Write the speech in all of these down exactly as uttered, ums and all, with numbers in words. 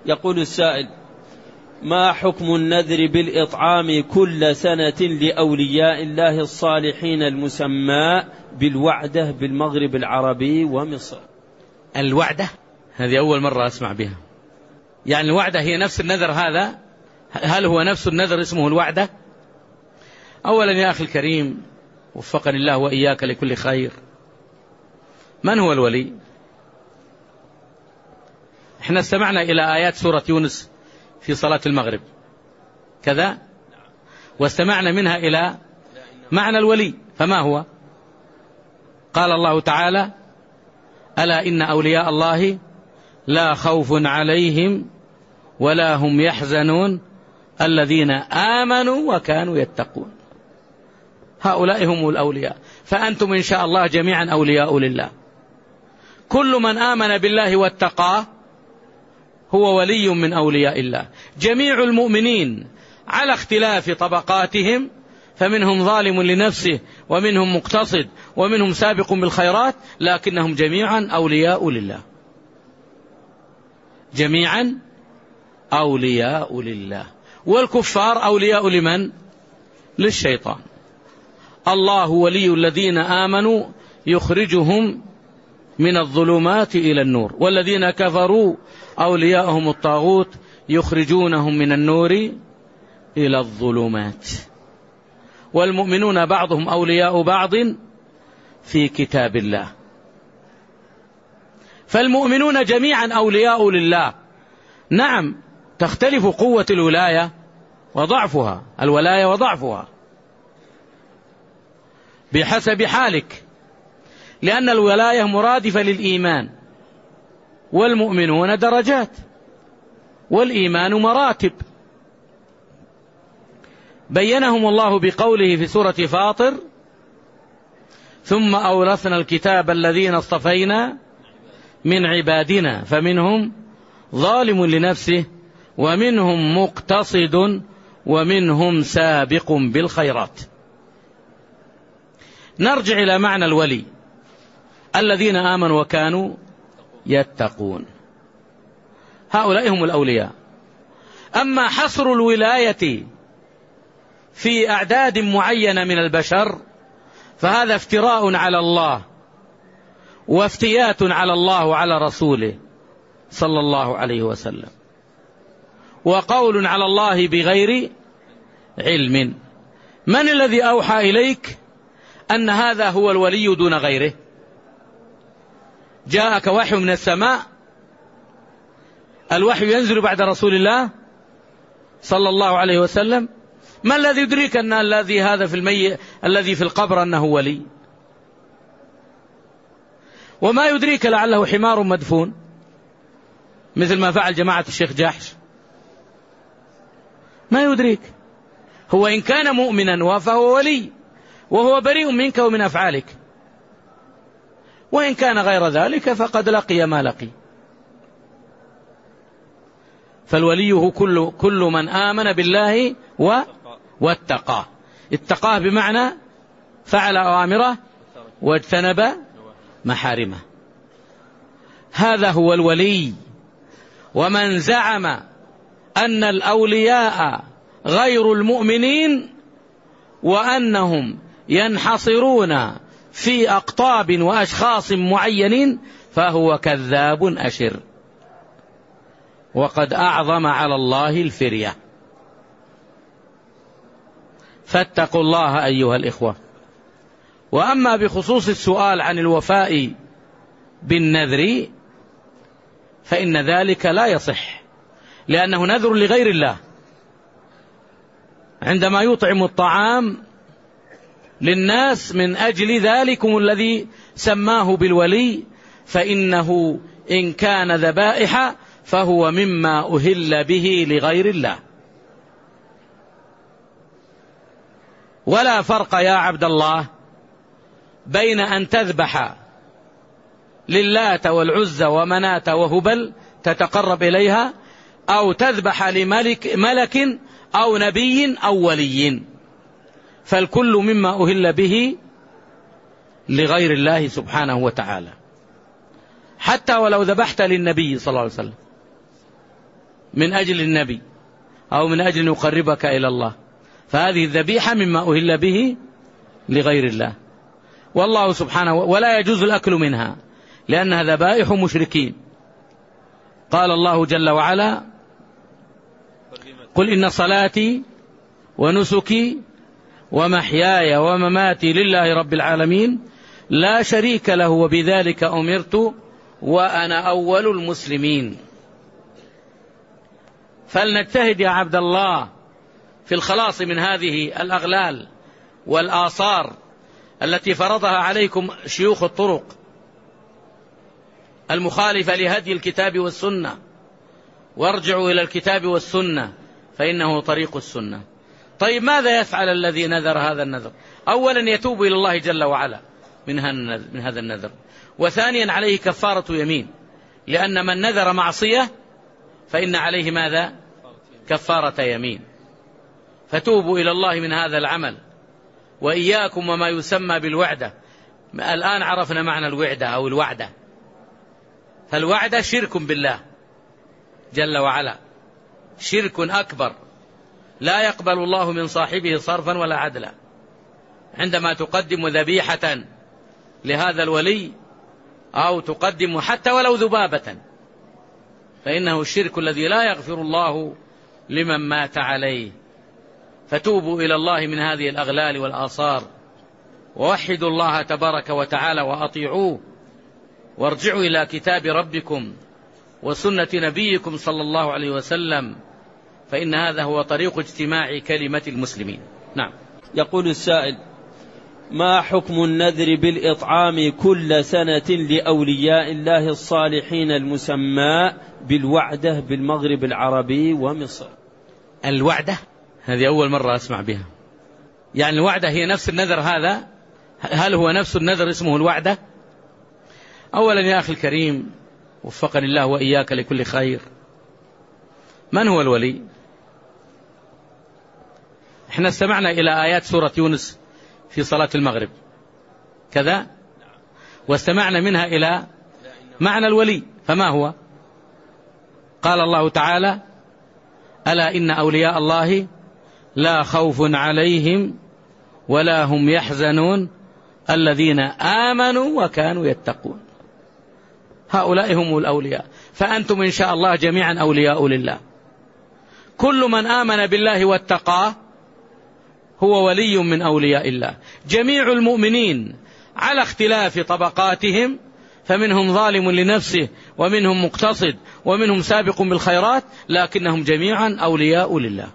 يقول السائل: ما حكم النذر بالإطعام كل سنة لأولياء الله الصالحين المسمى بالوعدة بالمغرب العربي ومصر؟ الوعدة هذه أول مرة أسمع بها. يعني الوعدة هي نفس النذر هذا؟ هل هو نفس النذر اسمه الوعدة؟ أولا يا أخي الكريم، وفقني الله وإياك لكل خير، من هو الولي؟ احنا استمعنا إلى آيات سورة يونس في صلاة المغرب كذا، واستمعنا منها إلى معنى الولي، فما هو؟ قال الله تعالى: ألا إن أولياء الله لا خوف عليهم ولا هم يحزنون الذين آمنوا وكانوا يتقون. هؤلاء هم الأولياء، فأنتم إن شاء الله جميعا أولياء لله. كل من آمن بالله واتقاه هو ولي من أولياء الله. جميع المؤمنين على اختلاف طبقاتهم، فمنهم ظالم لنفسه ومنهم مقتصد ومنهم سابق بالخيرات، لكنهم جميعا أولياء لله، جميعا أولياء لله. والكفار أولياء لمن؟ للشيطان. الله ولي الذين آمنوا يخرجهم من الظلمات إلى النور، والذين كفروا أولياءهم الطاغوت يخرجونهم من النور إلى الظلمات. والمؤمنون بعضهم أولياء بعض في كتاب الله. فالمؤمنون جميعا أولياء لله. نعم، تختلف قوة الولاية وضعفها، الولاية وضعفها بحسب حالك، لأن الولاية مرادفة للإيمان، والمؤمنون درجات، والإيمان مراتب بينهم الله بقوله في سورة فاطر: ثم أورثنا الكتاب الذين اصطفينا من عبادنا فمنهم ظالم لنفسه ومنهم مقتصد ومنهم سابق بالخيرات. نرجع إلى معنى الولي: الذين آمنوا وكانوا يتقون، هؤلاء هم الأولياء. أما حصر الولاية في أعداد معينة من البشر فهذا افتراء على الله وافتيات على الله وعلى رسوله صلى الله عليه وسلم، وقول على الله بغير علم. من الذي أوحى إليك أن هذا هو الولي دون غيره؟ جاءك وحي من السماء؟ الوحي ينزل بعد رسول الله صلى الله عليه وسلم. ما الذي يدريك أن الذي هذا في المي الذي في القبر أنه ولي؟ وما يدريك لعله حمار مدفون مثل ما فعل جماعة الشيخ جاحش؟ ما يدريك. هو إن كان مؤمنا فهو ولي وهو بريء منك ومن أفعالك، وإن كان غير ذلك فقد لقي ما لقي. فالولي هو كل, كل من آمن بالله و واتقاه. اتقاه بمعنى فعل أوامره واجتنب محارمه، هذا هو الولي. ومن زعم أن الأولياء غير المؤمنين وأنهم ينحصرون في أقطاب وأشخاص معينين فهو كذاب أشر، وقد أعظم على الله الفرية. فاتقوا الله أيها الإخوة. وأما بخصوص السؤال عن الوفاء بالنذر فإن ذلك لا يصح، لأنه نذر لغير الله. عندما يطعم الطعام للناس من أجل ذلكم الذي سماه بالولي، فإنه إن كان ذبائح فهو مما أهل به لغير الله. ولا فرق يا عبد الله بين أن تذبح للات والعزى ومنات وهبل تتقرب إليها، أو تذبح لملك ملك أو نبي أو ولي، فالكل مما أهل به لغير الله سبحانه وتعالى. حتى ولو ذبحت للنبي صلى الله عليه وسلم من أجل النبي أو من أجل أن يقربك إلى الله، فهذه الذبيحة مما أهل به لغير الله، والله سبحانه ولا يجوز الأكل منها لأنها ذبائح مشركين. قال الله جل وعلا: قل إن صلاتي ونسكي ومحياي ومماتي لله رب العالمين لا شريك له وبذلك أمرت وأنا أول المسلمين. فلنجتهد يا عبد الله في الخلاص من هذه الأغلال والآثار التي فرضها عليكم شيوخ الطرق المخالفة لهدي الكتاب والسنة، وارجعوا إلى الكتاب والسنة فإنه طريق السنة. طيب ماذا يفعل الذي نذر هذا النذر؟ أولا يتوب إلى الله جل وعلا من هذا النذر، وثانيا عليه كفارة يمين، لأن من نذر معصية فإن عليه ماذا؟ كفارة يمين. فتوبوا إلى الله من هذا العمل، وإياكم وما يسمى بالوعدة. الآن عرفنا معنى الوعدة أو الوعدة، فالوعدة شرك بالله جل وعلا، شرك أكبر لا يقبل الله من صاحبه صرفا ولا عدلا. عندما تقدم ذبيحة لهذا الولي أو تقدم حتى ولو ذبابة فإنه الشرك الذي لا يغفر الله لمن مات عليه. فتوبوا إلى الله من هذه الأغلال والآثار، ووحدوا الله تبارك وتعالى وأطيعوه، وارجعوا إلى كتاب ربكم وسنة نبيكم صلى الله عليه وسلم، فإن هذا هو طريق اجتماع كلمة المسلمين. نعم. يقول السائل: ما حكم النذر بالإطعام كل سنة لأولياء الله الصالحين المسمى بالوعدة بالمغرب العربي ومصر؟ الوعدة هذه أول مرة أسمع بها. يعني الوعدة هي نفس النذر هذا؟ هل هو نفس النذر اسمه الوعدة؟ أولا يا أخي الكريم وفقني الله وإياك لكل خير، من هو الولي؟ احنا استمعنا إلى آيات سورة يونس في صلاة المغرب كذا، واستمعنا منها إلى معنى الولي، فما هو؟ قال الله تعالى: ألا إن أولياء الله لا خوف عليهم ولا هم يحزنون الذين آمنوا وكانوا يتقون. هؤلاء هم الأولياء، فأنتم إن شاء الله جميعا أولياء لله. كل من آمن بالله واتقاه هو ولي من أولياء الله. جميع المؤمنين على اختلاف طبقاتهم، فمنهم ظالم لنفسه ومنهم مقتصد ومنهم سابق بالخيرات، لكنهم جميعا أولياء لله،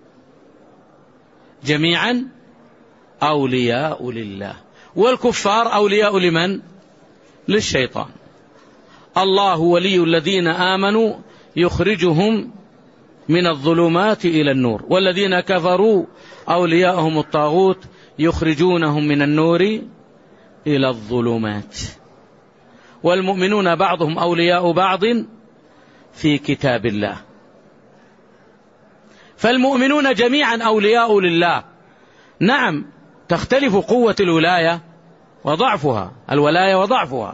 جميعا أولياء لله. والكفار أولياء لمن؟ للشيطان. الله ولي الذين آمنوا يخرجهم من الظلمات إلى النور، والذين كفروا أولياءهم الطاغوت يخرجونهم من النور إلى الظلمات. والمؤمنون بعضهم أولياء بعض في كتاب الله. فالمؤمنون جميعا أولياء لله. نعم، تختلف قوة الولاية وضعفها، الولاية وضعفها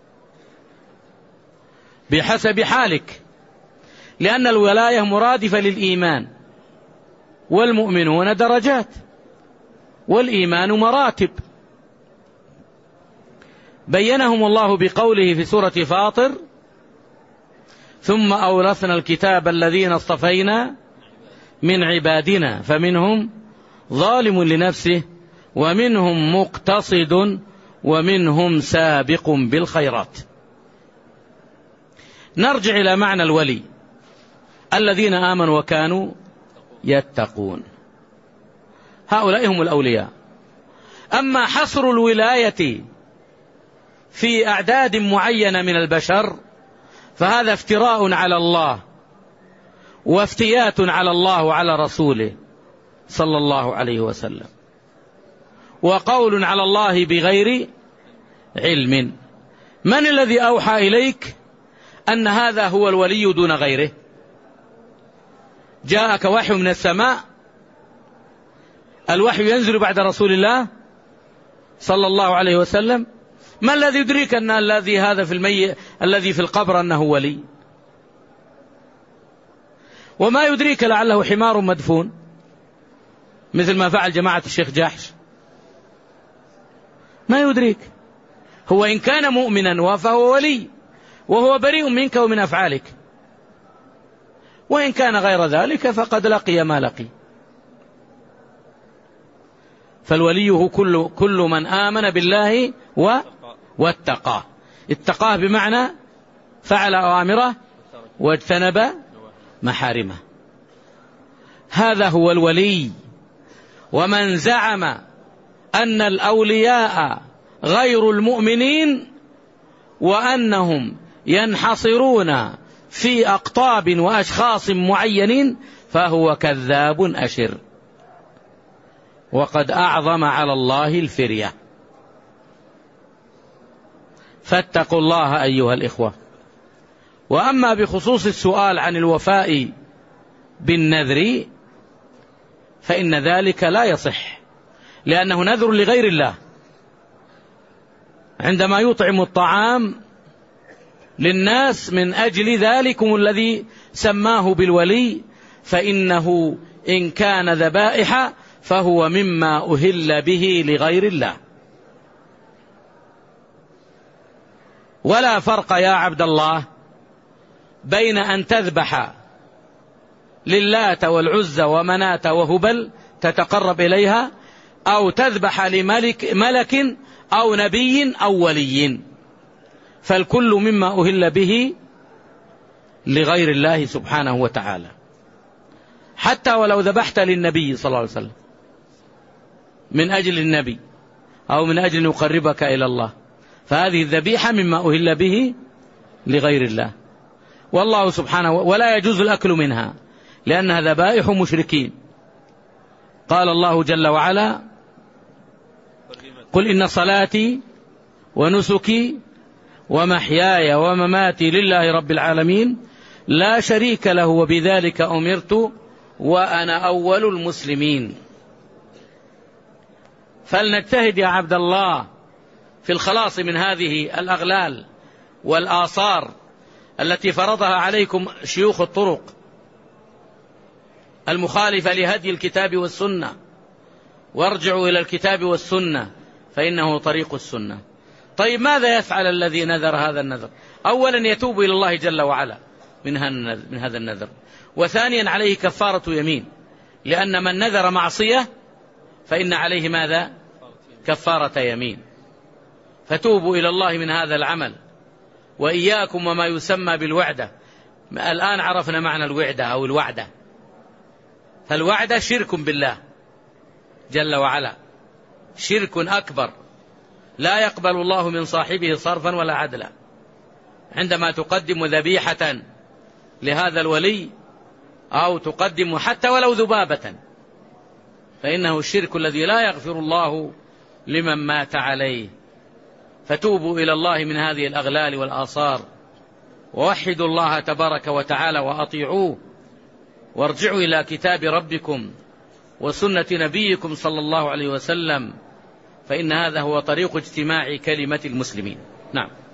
بحسب حالك، لأن الولاية مرادفة للإيمان، والمؤمنون درجات، والإيمان مراتب بينهم الله بقوله في سورة فاطر: ثم أورثنا الكتاب الذين اصطفينا من عبادنا فمنهم ظالم لنفسه ومنهم مقتصد ومنهم سابق بالخيرات. نرجع إلى معنى الولي: الذين آمنوا وكانوا يتقون، هؤلاء هم الأولياء. أما حصر الولاية في أعداد معينة من البشر فهذا افتراء على الله وافتيات على الله وعلى رسوله صلى الله عليه وسلم، وقول على الله بغير علم. من الذي أوحى إليك أن هذا هو الولي دون غيره؟ جاءك وحي من السماء؟ الوحي ينزل بعد رسول الله صلى الله عليه وسلم. ما الذي يدريك أن الذي هذا في المي الذي في القبر أنه ولي؟ وما يدريك لعله حمار مدفون، مثل ما فعل جماعة الشيخ جاحش. ما يدريك. هو إن كان مؤمنا فهو ولي، وهو بريء منك ومن أفعالك، وإن كان غير ذلك فقد لقي ما لقي. فالولي هو كل, كل من آمن بالله واتقاه. اتقاه بمعنى فعل أوامره واجتنب محارمه، هذا هو الولي. ومن زعم أن الأولياء غير المؤمنين وأنهم ينحصرون في أقطاب وأشخاص معينين فهو كذاب أشر، وقد أعظم على الله الفرية. فاتقوا الله أيها الإخوة. وأما بخصوص السؤال عن الوفاء بالنذر فإن ذلك لا يصح، لأنه نذر لغير الله. عندما يطعم الطعام للناس من أجل ذلكم الذي سماه بالولي، فإنه إن كان ذبائح فهو مما أهل به لغير الله. ولا فرق يا عبد الله بين أن تذبح للات والعزى ومنات وهبل تتقرب إليها، أو تذبح لملك ملك أو نبي أو ولي، فالكل مما أهل به لغير الله سبحانه وتعالى. حتى ولو ذبحت للنبي صلى الله عليه وسلم من أجل النبي أو من أجل أن يقربك إلى الله، فهذه الذبيحة مما أهل به لغير الله. والله سبحانه ولا يجوز الأكل منها لأنها ذبائح مشركين. قال الله جل وعلا: قل إن صلاتي ونسكي ومحياي ومماتي لله رب العالمين لا شريك له وبذلك أمرت وأنا أول المسلمين. فلنجتهد يا عبد الله في الخلاص من هذه الأغلال والآثار التي فرضها عليكم شيوخ الطرق المخالفة لهدي الكتاب والسنة، وارجعوا إلى الكتاب والسنة فإنه طريق السنة. طيب ماذا يفعل الذي نذر هذا النذر؟ أولا يتوب إلى الله جل وعلا من هذا النذر، وثانيا عليه كفارة يمين، لأن من نذر معصية فإن عليه ماذا؟ كفارة يمين. فتوبوا إلى الله من هذا العمل، وإياكم وما يسمى بالوعدة. الآن عرفنا معنى الوعدة أو الوعدة. فالوعدة شرك بالله جل وعلا، شرك أكبر لا يقبل الله من صاحبه صرفا ولا عدلا. عندما تقدم ذبيحة لهذا الولي أو تقدم حتى ولو ذبابة فإنه الشرك الذي لا يغفر الله لمن مات عليه. فتوبوا إلى الله من هذه الأغلال والآثار، ووحدوا الله تبارك وتعالى وأطيعوه، وارجعوا إلى كتاب ربكم وسنة نبيكم صلى الله عليه وسلم، فإن هذا هو طريق اجتماع كلمة المسلمين. نعم.